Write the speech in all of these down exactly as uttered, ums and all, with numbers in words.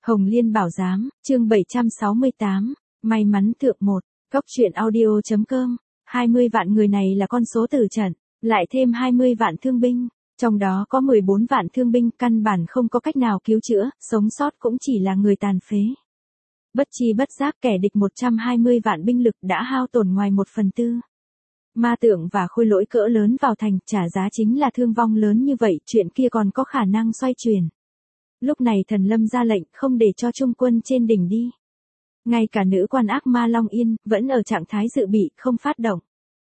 Hồng Liên Bảo Giám, chương bảy trăm sáu mươi tám, may mắn thượng một, Cốc truyện audio.com, hai mươi vạn người này là con số tử trận, lại thêm hai mươi vạn thương binh, trong đó có mười bốn vạn thương binh căn bản không có cách nào cứu chữa, sống sót cũng chỉ là người tàn phế. Bất chi bất giác kẻ địch một trăm hai mươi vạn binh lực đã hao tổn ngoài một phần tư. Ma tượng và khôi lỗi cỡ lớn vào thành trả giá chính là thương vong lớn như vậy, chuyện kia còn có khả năng xoay chuyển. Lúc này Thần Lâm ra lệnh không để cho trung quân trên đỉnh đi. Ngay cả nữ quan ác ma Long Yên vẫn ở trạng thái dự bị không phát động.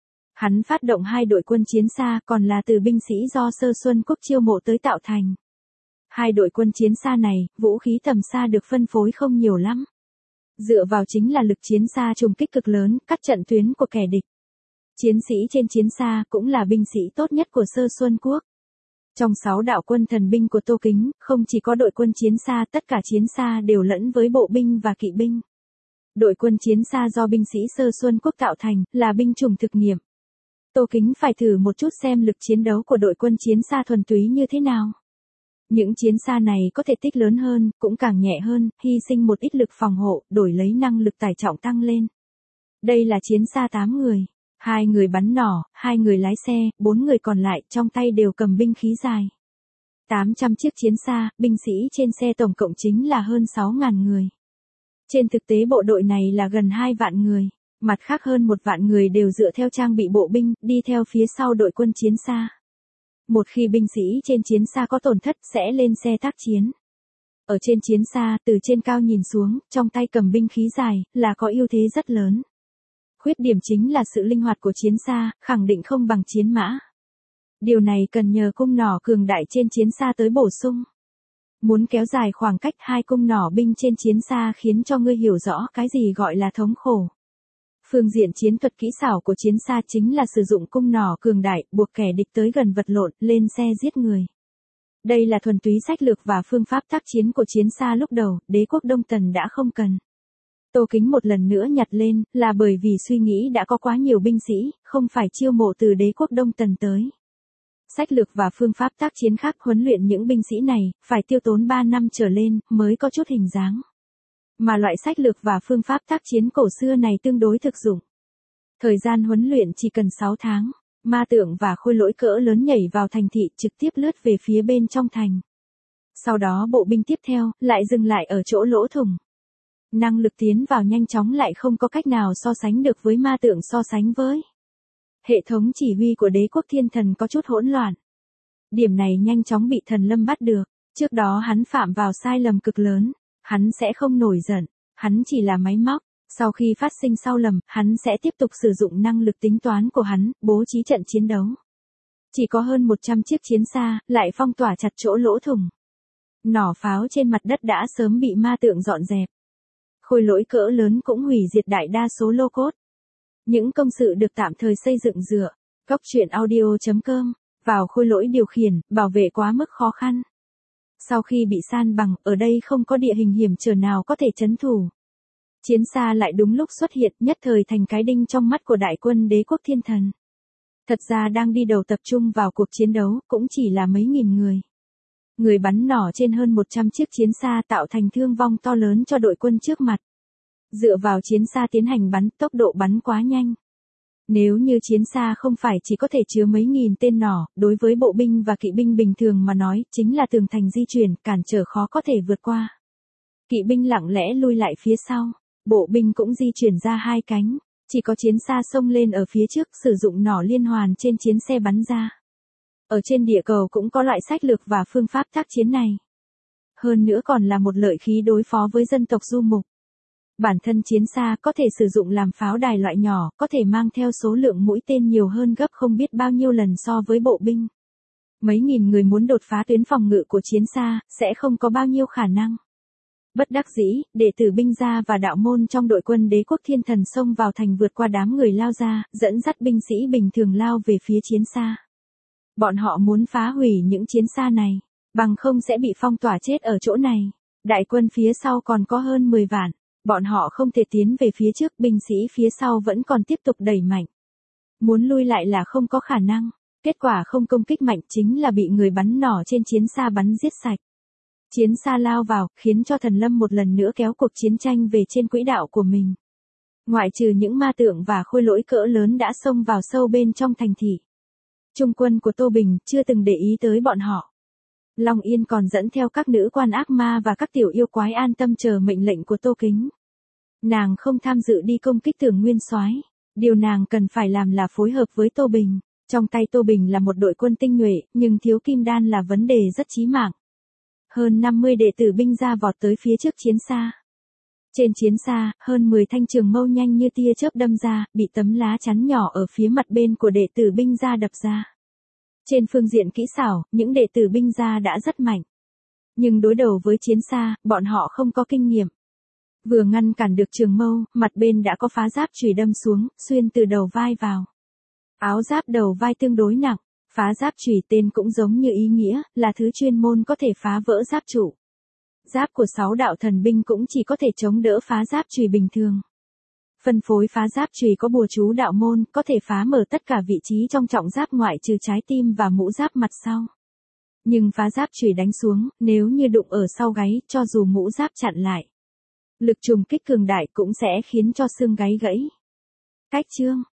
Hắn phát động hai đội quân chiến xa còn là từ binh sĩ do Sơ Xuân Quốc chiêu mộ tới tạo thành. Hai đội quân chiến xa này, vũ khí tầm xa được phân phối không nhiều lắm. Dựa vào chính là lực chiến xa trùng kích cực lớn, cắt trận tuyến của kẻ địch. Chiến sĩ trên chiến xa cũng là binh sĩ tốt nhất của Sơ Xuân Quốc. Trong sáu đạo quân thần binh của Tô Kính, không chỉ có đội quân chiến xa, tất cả chiến xa đều lẫn với bộ binh và kỵ binh. Đội quân chiến xa do binh sĩ Sơ Xuân Quốc tạo thành, là binh chủng thực nghiệm. Tô Kính phải thử một chút xem lực chiến đấu của đội quân chiến xa thuần túy như thế nào. Những chiến xa này có thể tích lớn hơn, cũng càng nhẹ hơn, hy sinh một ít lực phòng hộ, đổi lấy năng lực tải trọng tăng lên. Đây là chiến xa tám người. Hai người bắn nỏ, hai người lái xe, bốn người còn lại trong tay đều cầm binh khí dài. tám trăm chiếc chiến xa, binh sĩ trên xe tổng cộng chính là hơn sáu nghìn người. Trên thực tế bộ đội này là gần hai vạn người, mặt khác hơn một vạn người đều dựa theo trang bị bộ binh, đi theo phía sau đội quân chiến xa. Một khi binh sĩ trên chiến xa có tổn thất sẽ lên xe tác chiến. Ở trên chiến xa, từ trên cao nhìn xuống, trong tay cầm binh khí dài, là có ưu thế rất lớn. Khuyết điểm chính là sự linh hoạt của chiến xa, khẳng định không bằng chiến mã. Điều này cần nhờ cung nỏ cường đại trên chiến xa tới bổ sung. Muốn kéo dài khoảng cách hai cung nỏ binh trên chiến xa khiến cho ngươi hiểu rõ cái gì gọi là thống khổ. Phương diện chiến thuật kỹ xảo của chiến xa chính là sử dụng cung nỏ cường đại, buộc kẻ địch tới gần vật lộn, lên xe giết người. Đây là thuần túy sách lược và phương pháp tác chiến của chiến xa lúc đầu, đế quốc Đông Tần đã không cần. Tô Kính một lần nữa nhặt lên, là bởi vì suy nghĩ đã có quá nhiều binh sĩ, không phải chiêu mộ từ đế quốc Đông Tần tới. Sách lược và phương pháp tác chiến khác huấn luyện những binh sĩ này, phải tiêu tốn ba năm trở lên, mới có chút hình dáng. Mà loại sách lược và phương pháp tác chiến cổ xưa này tương đối thực dụng. Thời gian huấn luyện chỉ cần sáu tháng, ma tượng và khôi lỗi cỡ lớn nhảy vào thành thị trực tiếp lướt về phía bên trong thành. Sau đó bộ binh tiếp theo, lại dừng lại ở chỗ lỗ thủng. Năng lực tiến vào nhanh chóng lại không có cách nào so sánh được với ma tượng so sánh với. Hệ thống chỉ huy của đế quốc thiên thần có chút hỗn loạn. Điểm này nhanh chóng bị Thần Lâm bắt được, trước đó hắn phạm vào sai lầm cực lớn, hắn sẽ không nổi giận, hắn chỉ là máy móc, sau khi phát sinh sai lầm, hắn sẽ tiếp tục sử dụng năng lực tính toán của hắn, bố trí trận chiến đấu. Chỉ có hơn một trăm chiếc chiến xa, lại phong tỏa chặt chỗ lỗ thủng. Nỏ pháo trên mặt đất đã sớm bị ma tượng dọn dẹp. Khôi lỗi cỡ lớn cũng hủy diệt đại đa số lô cốt. Những công sự được tạm thời xây dựng dựa, Cốc truyện audio.com, vào khôi lỗi điều khiển, bảo vệ quá mức khó khăn. Sau khi bị san bằng, ở đây không có địa hình hiểm trở nào có thể trấn thủ. Chiến xa lại đúng lúc xuất hiện, nhất thời thành cái đinh trong mắt của đại quân đế quốc thiên thần. Thật ra đang đi đầu tập trung vào cuộc chiến đấu, cũng chỉ là mấy nghìn người. Người bắn nỏ trên hơn một trăm chiếc chiến xa tạo thành thương vong to lớn cho đội quân trước mặt. Dựa vào chiến xa tiến hành bắn, tốc độ bắn quá nhanh. Nếu như chiến xa không phải chỉ có thể chứa mấy nghìn tên nỏ, đối với bộ binh và kỵ binh bình thường mà nói, chính là tường thành di chuyển, cản trở khó có thể vượt qua. Kỵ binh lặng lẽ lui lại phía sau, bộ binh cũng di chuyển ra hai cánh, chỉ có chiến xa xông lên ở phía trước, sử dụng nỏ liên hoàn trên chiến xe bắn ra. Ở trên địa cầu cũng có loại sách lược và phương pháp tác chiến này. Hơn nữa còn là một lợi khí đối phó với dân tộc du mục. Bản thân chiến xa có thể sử dụng làm pháo đài loại nhỏ, có thể mang theo số lượng mũi tên nhiều hơn gấp không biết bao nhiêu lần so với bộ binh. Mấy nghìn người muốn đột phá tuyến phòng ngự của chiến xa, sẽ không có bao nhiêu khả năng. Bất đắc dĩ, đệ tử binh gia và đạo môn trong đội quân đế quốc thiên thần xông vào thành vượt qua đám người lao ra, dẫn dắt binh sĩ bình thường lao về phía chiến xa. Bọn họ muốn phá hủy những chiến xa này, bằng không sẽ bị phong tỏa chết ở chỗ này. Đại quân phía sau còn có hơn mười vạn, bọn họ không thể tiến về phía trước, binh sĩ phía sau vẫn còn tiếp tục đẩy mạnh. Muốn lui lại là không có khả năng, kết quả không công kích mạnh chính là bị người bắn nỏ trên chiến xa bắn giết sạch. Chiến xa lao vào, khiến cho thần lâm một lần nữa kéo cuộc chiến tranh về trên quỹ đạo của mình. Ngoại trừ những ma tượng và khôi lỗi cỡ lớn đã xông vào sâu bên trong thành thị, trung quân của Tô Bình chưa từng để ý tới bọn họ. Long Yên còn dẫn theo các nữ quan ác ma và các tiểu yêu quái an tâm chờ mệnh lệnh của Tô Kính. Nàng không tham dự đi công kích Tưởng Nguyên Soái. Điều nàng cần phải làm là phối hợp với Tô Bình. Trong tay Tô Bình là một đội quân tinh nhuệ, nhưng thiếu kim đan là vấn đề rất chí mạng. Hơn năm mươi đệ tử binh ra vọt tới phía trước chiến xa. Trên chiến xa, hơn mười thanh trường mâu nhanh như tia chớp đâm ra, bị tấm lá chắn nhỏ ở phía mặt bên của đệ tử binh ra đập ra. Trên phương diện kỹ xảo, những đệ tử binh ra đã rất mạnh. Nhưng đối đầu với chiến xa, bọn họ không có kinh nghiệm. Vừa ngăn cản được trường mâu, mặt bên đã có phá giáp chùy đâm xuống, xuyên từ đầu vai vào. Áo giáp đầu vai tương đối nặng, phá giáp chùy tên cũng giống như ý nghĩa, là thứ chuyên môn có thể phá vỡ giáp trụ. Giáp của sáu đạo thần binh cũng chỉ có thể chống đỡ phá giáp chùy bình thường. Phân phối phá giáp chùy có bùa chú đạo môn, có thể phá mở tất cả vị trí trong trọng giáp ngoại trừ trái tim và mũ giáp mặt sau. Nhưng phá giáp chùy đánh xuống, nếu như đụng ở sau gáy, cho dù mũ giáp chặn lại, lực trùng kích cường đại cũng sẽ khiến cho xương gáy gãy. Cách chương